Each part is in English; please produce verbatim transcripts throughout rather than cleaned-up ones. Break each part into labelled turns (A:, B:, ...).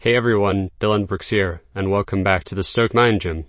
A: Hey everyone, Dylan Brooks here, and welcome back to the Stoke Mind Gym.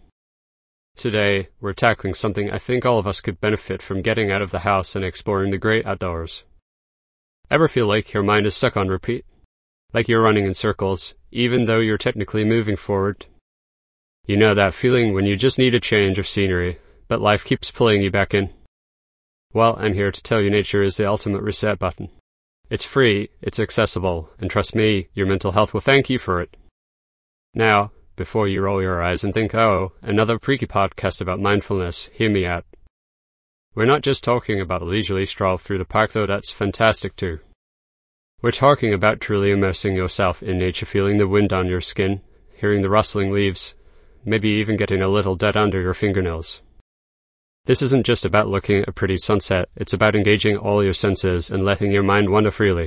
A: Today, we're tackling something I think all of us could benefit from getting out of the house and exploring the great outdoors. Ever feel like your mind is stuck on repeat? Like you're running in circles, even though you're technically moving forward? You know that feeling when you just need a change of scenery, but life keeps pulling you back in? Well, I'm here to tell you nature is the ultimate reset button. It's free, it's accessible, and trust me, your mental health will thank you for it. Now, before you roll your eyes and think, oh, another Preaky podcast about mindfulness, hear me out. We're not just talking about a leisurely stroll through the park, though that's fantastic too. We're talking about truly immersing yourself in nature, feeling the wind on your skin, hearing the rustling leaves, maybe even getting a little dirt under your fingernails. This isn't just about looking at a pretty sunset, it's about engaging all your senses and letting your mind wander freely.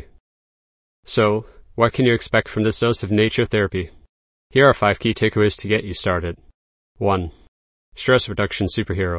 A: So, what can you expect from this dose of nature therapy? Here are five key takeaways to get you started. one. Stress reduction superhero.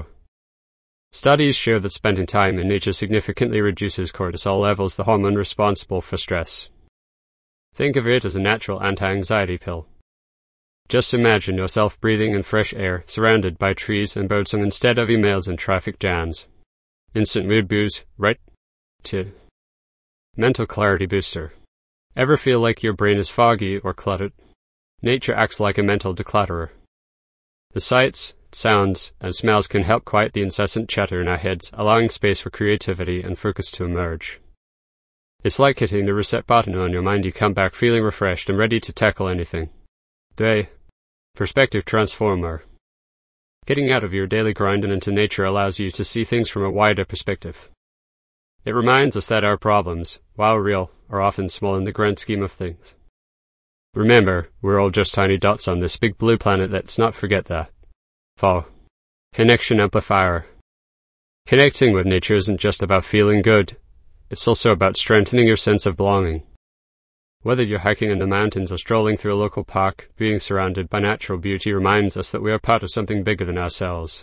A: Studies show that spending time in nature significantly reduces cortisol levels, the hormone responsible for stress. Think of it as a natural anti-anxiety pill. Just imagine yourself breathing in fresh air, surrounded by trees and birdsong instead of emails and traffic jams. Instant mood boost, right? two. Mental clarity booster. Ever feel like your brain is foggy or cluttered? Nature acts like a mental declutterer. The sights, sounds, and smells can help quiet the incessant chatter in our heads, allowing space for creativity and focus to emerge. It's like hitting the reset button on your mind. You come back feeling refreshed and ready to tackle anything. three. Perspective transformer. Getting out of your daily grind and into nature allows you to see things from a wider perspective. It reminds us that our problems, while real, are often small in the grand scheme of things. Remember, we're all just tiny dots on this big blue planet. Let's not forget that. four. Connection amplifier. Connecting with nature isn't just about feeling good, it's also about strengthening your sense of belonging. Whether you're hiking in the mountains or strolling through a local park, being surrounded by natural beauty reminds us that we are part of something bigger than ourselves.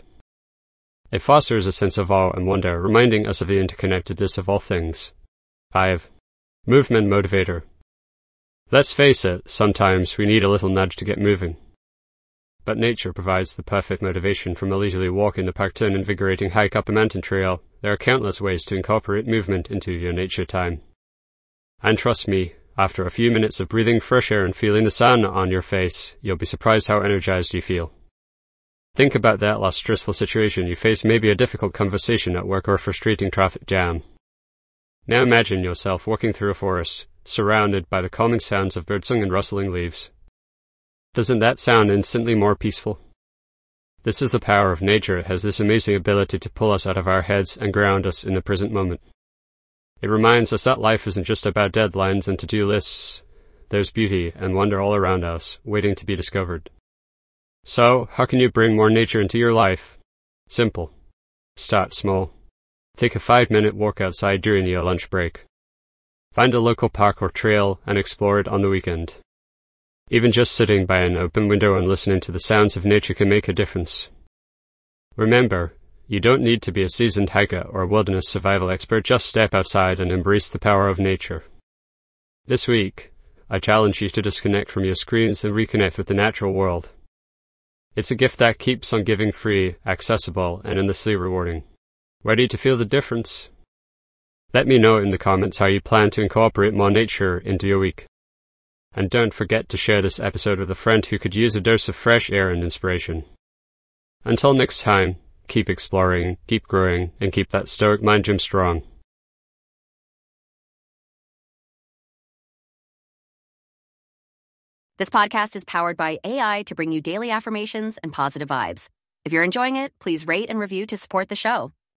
A: It fosters a sense of awe and wonder, reminding us of the interconnectedness of all things. five. Movement motivator. Let's face it, sometimes we need a little nudge to get moving. But nature provides the perfect motivation, from a leisurely walk in the park to an invigorating hike up a mountain trail. There are countless ways to incorporate movement into your nature time. And trust me, after a few minutes of breathing fresh air and feeling the sun on your face, you'll be surprised how energized you feel. Think about that last stressful situation you face, maybe a difficult conversation at work or a frustrating traffic jam. Now imagine yourself walking through a forest, surrounded by the calming sounds of birdsong and rustling leaves. Doesn't that sound instantly more peaceful? This is the power of nature. It has this amazing ability to pull us out of our heads and ground us in the present moment. It reminds us that life isn't just about deadlines and to-do lists. There's beauty and wonder all around us, waiting to be discovered. So, how can you bring more nature into your life? Simple. Start small. Take a five-minute walk outside during your lunch break. Find a local park or trail and explore it on the weekend. Even just sitting by an open window and listening to the sounds of nature can make a difference. Remember, you don't need to be a seasoned hiker or a wilderness survival expert. Just step outside and embrace the power of nature. This week, I challenge you to disconnect from your screens and reconnect with the natural world. It's a gift that keeps on giving, free, accessible, and endlessly rewarding. Ready to feel the difference? Let me know in the comments how you plan to incorporate more nature into your week. And don't forget to share this episode with a friend who could use a dose of fresh air and inspiration. Until next time, keep exploring, keep growing, and keep that Stoic Mind Gym strong.
B: This podcast is powered by A I to bring you daily affirmations and positive vibes. If you're enjoying it, please rate and review to support the show.